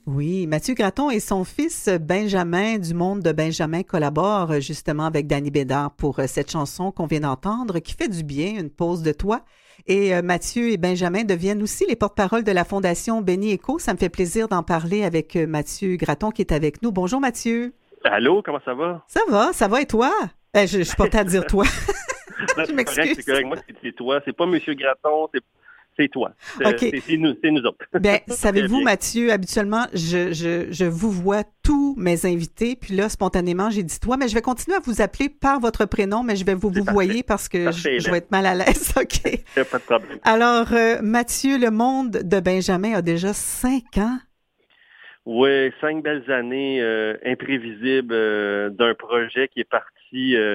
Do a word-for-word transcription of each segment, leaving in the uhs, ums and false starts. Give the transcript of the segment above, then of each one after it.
Oui, Mathieu Graton et son fils Benjamin du monde de Benjamin collaborent euh, justement avec Danny Bédard pour euh, cette chanson qu'on vient d'entendre qui fait du bien, une pause de toi. Et euh, Mathieu et Benjamin deviennent aussi les porte-parole de la Fondation Béni Éco. Ça me fait plaisir d'en parler avec euh, Mathieu Graton qui est avec nous. Bonjour Mathieu. Allô, comment ça va? Ça va, ça va et toi? Euh, je ne suis pas à dire toi. Non, Je c'est correct, c'est m'excuse. correct. Moi, c'est c'est toi. C'est pas Monsieur Graton, c'est c'est toi. C'est OK. c'est- c'est nous, c'est nous autres. Bien, Très savez-vous, bien. Mathieu, habituellement, je, je, je vous vois tous mes invités, puis là, spontanément, j'ai dit toi, mais je vais continuer à vous appeler par votre prénom, mais je vais vous C'est vous parfait. voyez parce que je, Parfait, je vais Hélène. être mal à l'aise. OK. Y a pas de problème. Alors, euh, Mathieu, le monde de Benjamin a déjà cinq ans. Oui, cinq belles années euh, imprévisibles euh, d'un projet qui est parti euh,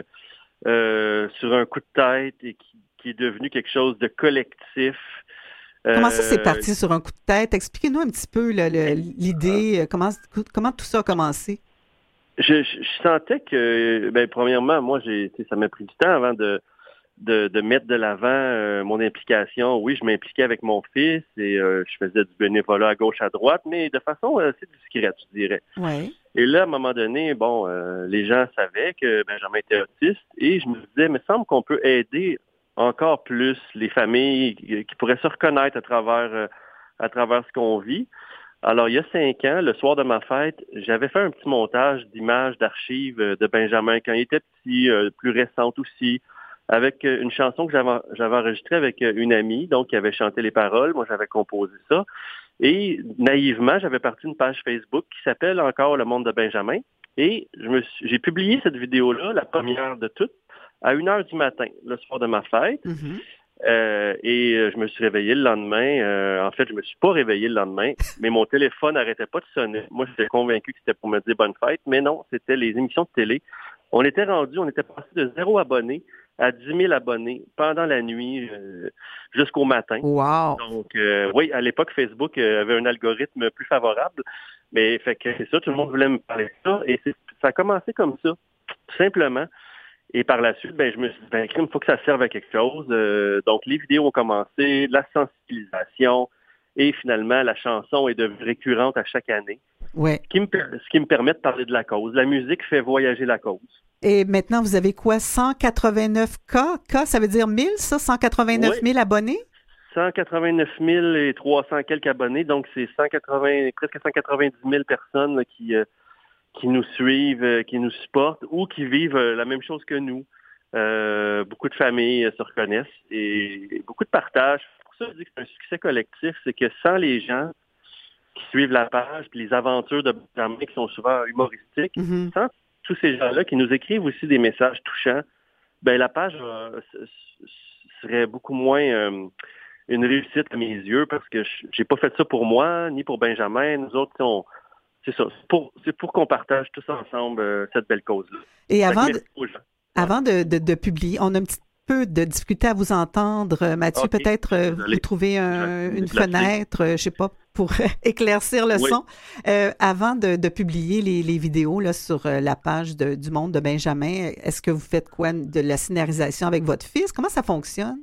euh, sur un coup de tête et qui, qui est devenu quelque chose de collectif. Comment ça s'est Euh, parti sur un coup de tête? Expliquez-nous un petit peu là, le- l'idée, euh, comment, comment tout ça a commencé. je, je, je sentais que, ben, premièrement, moi, j'ai, tu sais, ça m'a pris du temps avant de de, de mettre de l'avant euh, mon implication. Oui, je m'impliquais avec mon fils et euh, je faisais du bénévolat à gauche, à droite, mais de façon euh, assez discrète, je dirais. Oui. Et là, à un moment donné, bon, euh, les gens savaient que Benjamin était autiste et je me disais, il me semble qu'on peut aider encore plus les familles qui, qui pourraient se reconnaître à travers euh, à travers ce qu'on vit. Alors, il y a cinq ans, le soir de ma fête, j'avais fait un petit montage d'images, d'archives euh, de Benjamin quand il était petit, euh, plus récente aussi, avec euh, une chanson que j'avais, j'avais enregistrée avec euh, une amie, donc qui avait chanté les paroles. Moi, j'avais composé ça. Et naïvement, j'avais parti une page Facebook qui s'appelle encore Le Monde de Benjamin. Et je me suis, j'ai publié cette vidéo-là, la première de toutes, à une heure du matin, le soir de ma fête. Mhm. Euh, et euh, je me suis réveillé le lendemain. Euh, en fait, je me suis pas réveillé le lendemain, mais mon téléphone n'arrêtait pas de sonner. Moi, j'étais convaincu que c'était pour me dire bonne fête, mais non, c'était les émissions de télé. On était rendu, on était passé de zéro abonné à dix mille abonnés pendant la nuit euh, jusqu'au matin. Wow. Donc, euh, oui, à l'époque, Facebook euh, avait un algorithme plus favorable, mais fait que c'est ça, tout le monde voulait me parler de ça, et c'est, ça a commencé comme ça, tout simplement. Et par la suite, ben, je me suis dit, ben, crime, il faut que ça serve à quelque chose. Euh, donc, les vidéos ont commencé, la sensibilisation, et finalement, la chanson est devenue récurrente à chaque année, Ouais. ce qui me, per- ce qui me permet de parler de la cause. La musique fait voyager la cause. Et maintenant, vous avez quoi? cent quatre-vingt-neuf K? K, ça veut dire mille, ça? cent Oui, quatre-vingt-neuf mille abonnés? cent quatre-vingt-neuf mille et trois cents quelques abonnés, donc c'est cent quatre-vingts, presque cent quatre-vingt-dix mille personnes là, qui, euh, qui nous suivent, euh, qui nous supportent ou qui vivent euh, la même chose que nous. Euh, beaucoup de familles euh, se reconnaissent et, et beaucoup de partages. C'est pour ça que je dis que c'est un succès collectif, c'est que sans les gens qui suivent la page, puis les aventures de Benjamin qui sont souvent humoristiques, Mhm. sans tous ces gens-là qui nous écrivent aussi des messages touchants, ben la page euh, s- s- serait beaucoup moins euh, une réussite à mes yeux parce que je- j'ai pas fait ça pour moi ni pour Benjamin. Nous autres, on, c'est ça, c'est pour, c'est pour qu'on partage tous ensemble euh, cette belle cause-là. Et Fait que avant de, merci aux gens. Ouais. avant de, de, de publier, on a un petit peu de difficulté à vous entendre. Euh, Mathieu, OK, peut-être je suis euh, vous désolé. trouvez Je vais un- me une déplacer. fenêtre, euh, je sais pas, pour éclaircir le Oui. son. Euh, avant de, de publier les, les vidéos là, sur euh, la page de- du monde de Benjamin, est-ce que vous faites quoi? De la scénarisation avec votre fils? Comment ça fonctionne?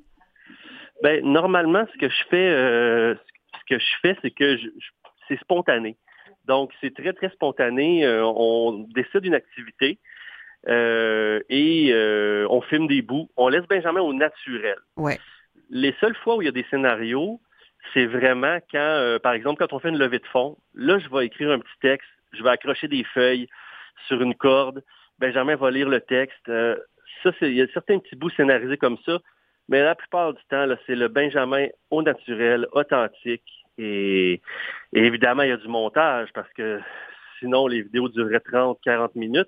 Ben, normalement, ce que je fais, euh, ce que je fais, c'est que je, je- c'est spontané. Donc, c'est très, très spontané. Euh, on décide une activité euh, et euh, on filme des bouts. On laisse Benjamin au naturel. Ouais. Les seules fois où il y a des scénarios, c'est vraiment quand, euh, par exemple, quand on fait une levée de fonds, là, je vais écrire un petit texte, je vais accrocher des feuilles sur une corde, Benjamin va lire le texte. Euh, ça, c'est, il y a certains petits bouts scénarisés comme ça, mais la plupart du temps, là, c'est le Benjamin au naturel, authentique, et, et évidemment, il y a du montage, parce que sinon, les vidéos dureraient trente, quarante minutes,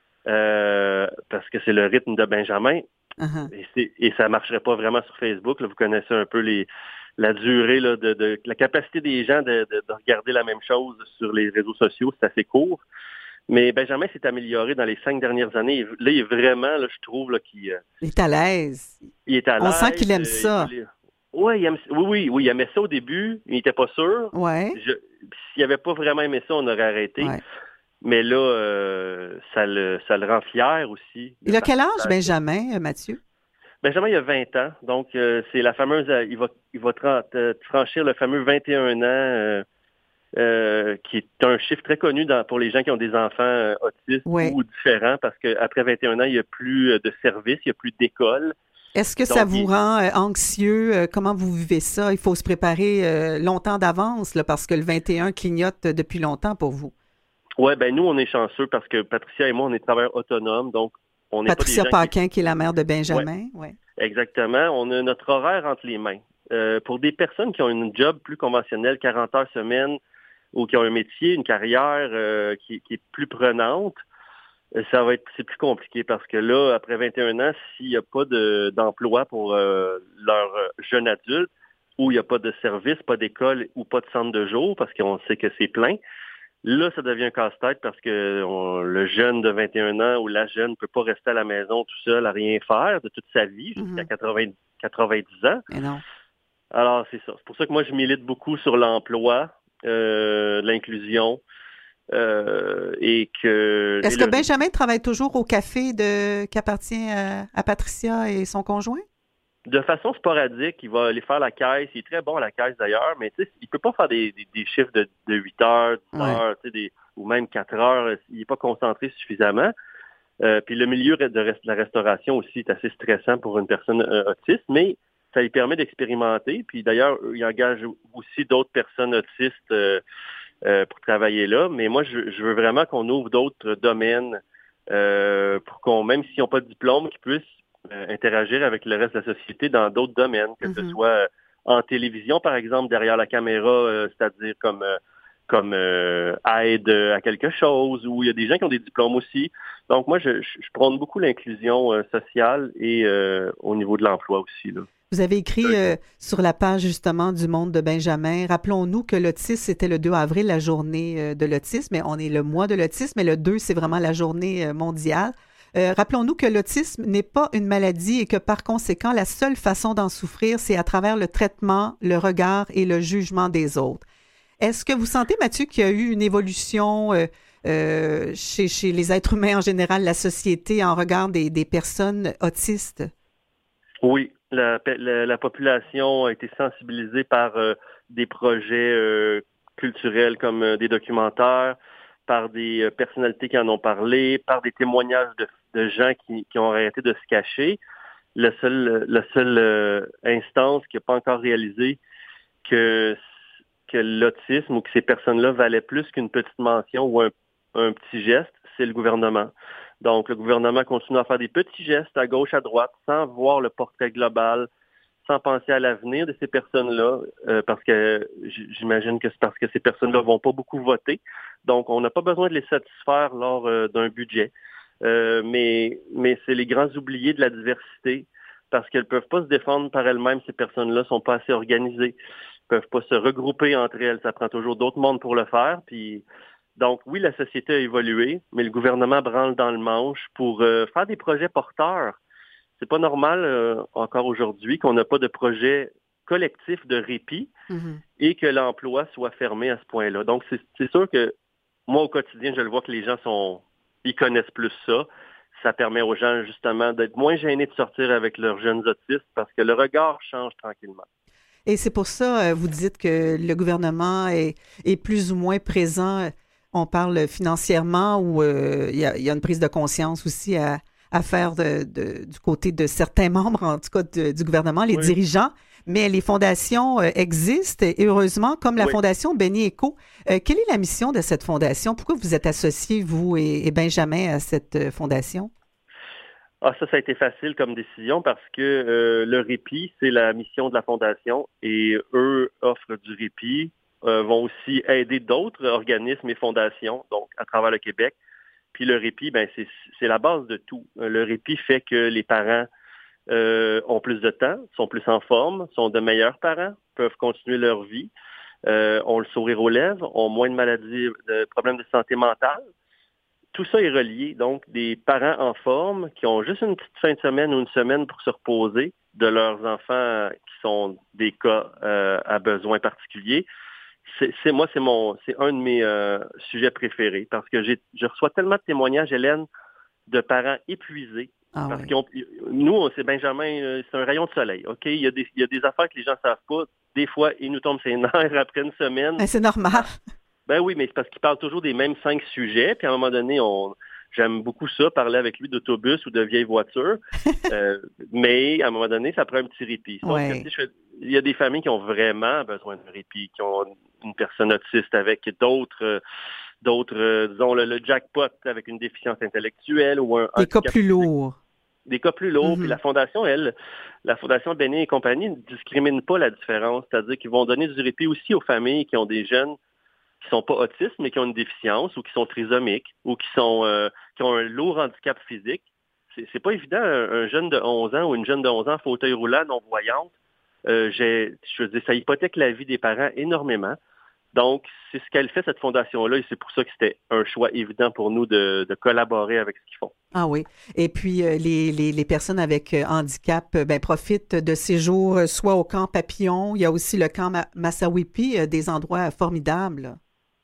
euh, parce que c'est le rythme de Benjamin. Uh-huh. Et, c'est- et ça marcherait pas vraiment sur Facebook. Là. Vous connaissez un peu les, la durée, là, de, de la capacité des gens de, de- de regarder la même chose sur les réseaux sociaux, c'est assez court. Mais Benjamin s'est amélioré dans les cinq dernières années. Là, il est vraiment, là, je trouve, là, qu'il euh, Il est à l'aise. il est à On sent l'aise. qu'il aime euh, il veut ça. lire. Ouais, il aime, oui, oui, oui, il aimait ça au début. Il n'était pas sûr. Ouais. Je, s'il n'avait pas vraiment aimé ça, on aurait arrêté. Ouais. Mais là, euh, ça le, ça le rend fier aussi de Il a quel âge, participer. Benjamin, euh, Mathieu? Benjamin, il a vingt ans, donc euh, c'est la fameuse, euh, il va, il va tra- euh, franchir le fameux vingt et un ans euh, euh, qui est un chiffre très connu dans, pour les gens qui ont des enfants euh, autistes Oui. ou différents, parce qu'après vingt et un ans, il n'y a plus de services, il n'y a plus d'école. Est-ce que Donc, ça vous il... rend euh, anxieux? Euh, comment vous vivez ça? Il faut se préparer euh, longtemps d'avance là, parce que le vingt et un clignote depuis longtemps pour vous. Oui, ben nous, on est chanceux parce que Patricia et moi, on est travailleurs autonomes, donc on n'est pas des Patricia gens Paquin, qui... qui est la mère de Ouais, Benjamin. Ouais. exactement. On a notre horaire entre les mains. Euh, pour des personnes qui ont une job plus conventionnelle, quarante heures semaine, ou qui ont un métier, une carrière euh, qui, qui est plus prenante, ça va être c'est plus compliqué parce que là, après vingt et un ans, s'il n'y a pas de, d'emploi pour euh, leur jeune adulte, ou il n'y a pas de service, pas d'école ou pas de centre de jour, parce qu'on sait que c'est plein, là, ça devient un casse-tête parce que on, le jeune de vingt et un ans ou la jeune ne peut pas rester à la maison tout seul à rien faire de toute sa vie jusqu'à Mm-hmm. quatre-vingts, quatre-vingt-dix ans. Mais non. Alors, c'est ça. C'est pour ça que moi, je milite beaucoup sur l'emploi, euh, l'inclusion, euh, et que... Est-ce et que le, Benjamin travaille toujours au café de, qui appartient à, à Patricia et son conjoint? de façon sporadique, il va aller faire la caisse. Il est très bon à la caisse d'ailleurs, mais tu sais, il peut pas faire des, des, des chiffres de, de huit heures, dix Ouais. heures, tu sais, des, ou même quatre heures. Il n'est pas concentré suffisamment. Euh, puis le milieu de rest- la restauration aussi est assez stressant pour une personne euh, autiste, mais ça lui permet d'expérimenter. Puis d'ailleurs, il engage aussi d'autres personnes autistes euh, euh, pour travailler là. Mais moi, je, je veux vraiment qu'on ouvre d'autres domaines euh, pour qu'on, même s'ils n'ont pas de diplôme, qu'ils puissent euh, interagir avec le reste de la société dans d'autres domaines, que ce Mm-hmm. soit euh, en télévision, par exemple, derrière la caméra, euh, c'est-à-dire comme euh, comme euh, aide à quelque chose, ou il y a des gens qui ont des diplômes aussi. Donc moi, je, je, je prône beaucoup l'inclusion euh, sociale et euh, au niveau de l'emploi aussi, là. Vous avez écrit euh, sur la page justement du Monde de Benjamin, rappelons-nous que l'autisme, c'était le deux avril, la journée euh, de l'autisme, mais on est le mois de l'autisme, mais le deux, c'est vraiment la journée euh, mondiale. Euh, rappelons-nous que l'autisme n'est pas une maladie et que par conséquent, la seule façon d'en souffrir, c'est à travers le traitement, le regard et le jugement des autres. Est-ce que vous sentez, Mathieu, qu'il y a eu une évolution euh, euh, chez, chez les êtres humains en général, la société, en regard des, des personnes autistes? Oui, la, la, la population a été sensibilisée par euh, des projets euh, culturels comme euh, des documentaires, par des euh, personnalités qui en ont parlé, par des témoignages de, de gens qui, qui ont arrêté de se cacher. Le seul, la seule euh, instance qui n'a pas encore réalisé que, que l'autisme ou que ces personnes-là valaient plus qu'une petite mention ou un, un petit geste, c'est le gouvernement. Donc, le gouvernement continue à faire des petits gestes à gauche, à droite, sans voir le portrait global, sans penser à l'avenir de ces personnes-là, euh, parce que j'imagine que c'est parce que ces personnes-là vont pas beaucoup voter. Donc, on n'a pas besoin de les satisfaire lors euh, d'un budget. Euh, mais mais c'est les grands oubliés de la diversité, parce qu'elles peuvent pas se défendre par elles-mêmes. Ces personnes-là sont pas assez organisées, peuvent pas se regrouper entre elles. Ça prend toujours d'autres mondes pour le faire. Puis donc, oui, la société a évolué, mais le gouvernement branle dans le manche pour euh, faire des projets porteurs. C'est pas normal, euh, encore aujourd'hui, qu'on n'a pas de projet collectif de répit Mm-hmm. et que l'emploi soit fermé à ce point-là. Donc, c'est, c'est sûr que moi, au quotidien, je le vois que les gens sont, ils connaissent plus ça. Ça permet aux gens, justement, d'être moins gênés de sortir avec leurs jeunes autistes parce que le regard change tranquillement. Et c'est pour ça, euh, vous dites que le gouvernement est, est plus ou moins présent. On parle financièrement ou euh, il y a, il y a une prise de conscience aussi à, à faire de, de, du côté de certains membres, en tout cas de- du gouvernement, les Oui, dirigeants. Mais les fondations euh, existent et heureusement, comme la oui. fondation Benny Eco. Euh, quelle est la mission de cette fondation? Pourquoi vous êtes associés, vous et, et Benjamin, à cette euh, fondation? Ah, ça, ça a été facile comme décision parce que euh, le répit, c'est la mission de la Fondation et eux offrent du répit, euh, vont aussi aider d'autres organismes et fondations, donc à travers le Québec. Puis le répit, ben c'est, c'est la base de tout. Le répit fait que les parents euh, ont plus de temps, sont plus en forme, sont de meilleurs parents, peuvent continuer leur vie, euh, ont le sourire aux lèvres, ont moins de maladies, de problèmes de santé mentale. Tout ça est relié. Donc, des parents en forme qui ont juste une petite fin de semaine ou une semaine pour se reposer de leurs enfants qui sont des cas euh, à besoins particuliers. C'est, c'est moi, c'est mon, c'est un de mes euh, sujets préférés parce que j'ai, je reçois tellement de témoignages, Hélène, de parents épuisés. Ah Parce oui. qu'on, nous, c'est Benjamin, euh, c'est un rayon de soleil. Ok, il y a des, il y a des affaires que les gens savent pas. Des fois, ils nous tombent ses nerfs après une semaine. Ben, c'est normal. Ben oui, mais c'est parce qu'il parle toujours des mêmes cinq sujets, puis à un moment donné, on j'aime beaucoup ça, parler avec lui d'autobus ou de vieilles voitures, euh, mais à un moment donné, ça prend un petit répit. Sauf Ouais. que, tu sais, je- il y a des familles qui ont vraiment besoin de répit, qui ont une personne autiste avec d'autres, euh, d'autres, euh, disons, le, le jackpot avec une déficience intellectuelle ou un Des cas handicap plus physique. lourds. Des cas plus lourds. Puis Mhm. la Fondation, elle, la Fondation Béné et compagnie ne discrimine pas la différence. C'est-à-dire qu'ils vont donner du répit aussi aux familles qui ont des jeunes qui sont pas autistes, mais qui ont une déficience ou qui sont trisomiques ou qui sont euh, qui ont un lourd handicap physique. C'est, c'est pas évident, un, un jeune de onze ans ou une jeune de onze ans fauteuil roulant, non-voyante. Euh, j'ai, je veux dire, ça hypothèque la vie des parents énormément. Donc, c'est ce qu'elle fait, cette fondation-là, et c'est pour ça que c'était un choix évident pour nous de, de collaborer avec ce qu'ils font. Ah oui. Et puis, euh, les, les, les personnes avec euh, handicap euh, ben, profitent de séjours euh, soit au camp Papillon, il y a aussi le camp Ma- Massawipi, euh, des endroits formidables. Là.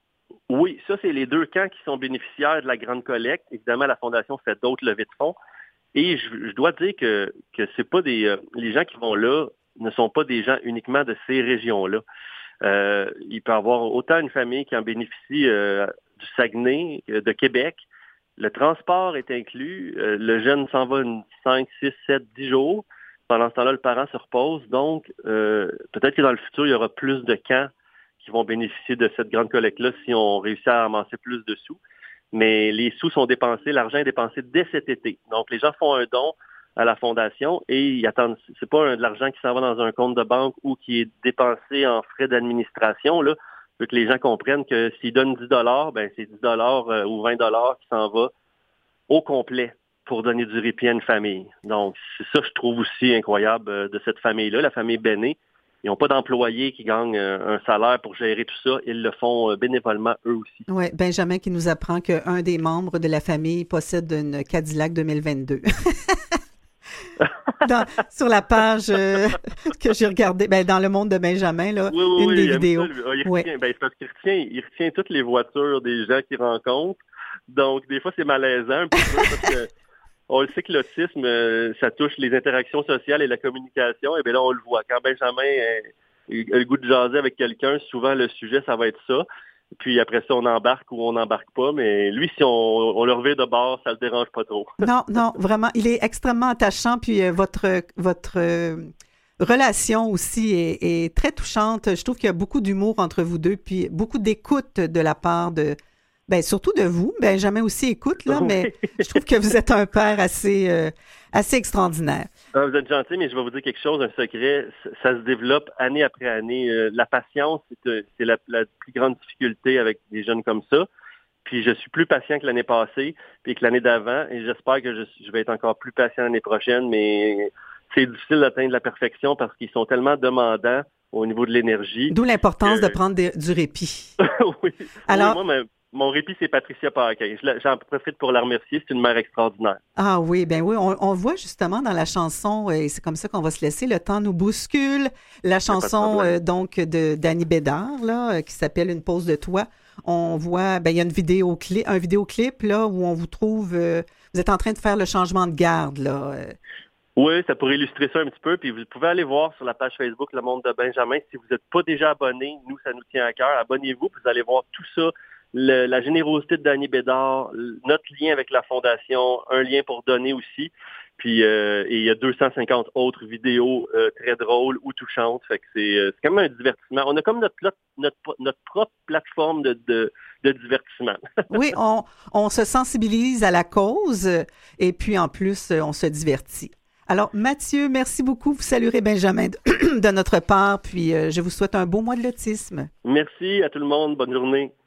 Oui, ça, c'est les deux camps qui sont bénéficiaires de la grande collecte. Évidemment, la Fondation fait d'autres levées de fonds. Et je, je dois dire que, que c'est pas des. Euh, les gens qui vont là ne sont pas des gens uniquement de ces régions-là. Euh, il peut y avoir autant une famille qui en bénéficie euh, du Saguenay, euh, de Québec. Le transport est inclus. Euh, le jeune s'en va une cinq, six, sept, dix jours. Pendant ce temps-là, le parent se repose. Donc, euh, peut-être que dans le futur, il y aura plus de camps qui vont bénéficier de cette grande collecte-là si on réussit à amasser plus de sous. Mais les sous sont dépensés, l'argent est dépensé dès cet été. Donc, les gens font un don à la Fondation et ils attendent. C'est pas un, de l'argent qui s'en va dans un compte de banque ou qui est dépensé en frais d'administration. Là, je veux que les gens comprennent que s'ils donnent dix dollars, ben c'est dix dollars euh, ou vingt dollars qui s'en va au complet pour donner du répit à une famille. Donc, c'est ça que je trouve aussi incroyable euh, de cette famille-là, la famille Béné. Ils n'ont pas d'employés qui gagnent euh, un salaire pour gérer tout ça. Ils le font euh, bénévolement eux aussi. Oui, Benjamin qui nous apprend qu'un des membres de la famille possède une Cadillac deux mille vingt-deux. Dans, sur la page euh, que j'ai regardée, ben, dans le monde de Benjamin, là, Oui, oui, une oui, des il aime vidéos. ça, lui. Ah, il Oui. retient, ben, c'est parce qu'il retient, il retient toutes les voitures des gens qu'il rencontre. Donc, des fois, c'est malaisant un petit peu parce que on le sait que l'autisme, euh, ça touche les interactions sociales et la communication. Et bien là, on le voit. Quand Benjamin euh, a le goût de jaser avec quelqu'un, souvent, le sujet, ça va être ça. Puis après ça, on embarque ou on n'embarque pas. Mais lui, si on, on le revient de bord, ça le dérange pas trop. Non, non, vraiment, il est extrêmement attachant. Puis euh, votre, votre euh, relation aussi est, est très touchante. Je trouve qu'il y a beaucoup d'humour entre vous deux, puis beaucoup d'écoute de la part de, ben surtout de vous. Benjamin aussi écoute, là, Oui. mais je trouve que vous êtes un père assez, euh, assez extraordinaire. Ah, vous êtes gentil, mais je vais vous dire quelque chose, un secret. Ça, ça se développe année après année. Euh, la patience, c'est, euh, c'est la, la plus grande difficulté avec des jeunes comme ça. Puis je suis plus patient que l'année passée, puis que l'année d'avant, et j'espère que je, je vais être encore plus patient l'année prochaine, mais c'est difficile d'atteindre la perfection parce qu'ils sont tellement demandants au niveau de l'énergie. D'où l'importance que... de prendre des, du répit. oui. Alors, oui, moi, ma, mon répit, c'est Patricia Paquin. Je la, j'en profite pour la remercier. C'est une mère extraordinaire. ah oui, ben oui, on, on voit justement dans la chanson, et c'est comme ça qu'on va se laisser, Le temps nous bouscule, la chanson euh, donc de d'Annie Bédard, là, qui s'appelle Une pause de toi. On voit, ben il y a une vidéo clip, un vidéoclip là où on vous trouve, euh, vous êtes en train de faire le changement de garde là. Euh. Oui, ça pourrait illustrer ça un petit peu. Puis vous pouvez aller voir sur la page Facebook Le Monde de Benjamin. Si vous n'êtes pas déjà abonné, nous, ça nous tient à cœur. Abonnez-vous, puis vous allez voir tout ça. Le, la générosité de Dany Bédard, notre lien avec la Fondation, un lien pour donner aussi. Puis euh, et il y a deux cent cinquante autres vidéos euh, très drôles ou touchantes. Fait que c'est, euh, c'est quand même un divertissement. On a comme notre, notre, notre propre plateforme de, de, de divertissement. Oui, on, on se sensibilise à la cause et puis en plus, on se divertit. Alors, Mathieu, merci beaucoup. Vous saluerez Benjamin de, de notre part, puis euh, je vous souhaite un beau mois de l'autisme. Merci à tout le monde. Bonne journée.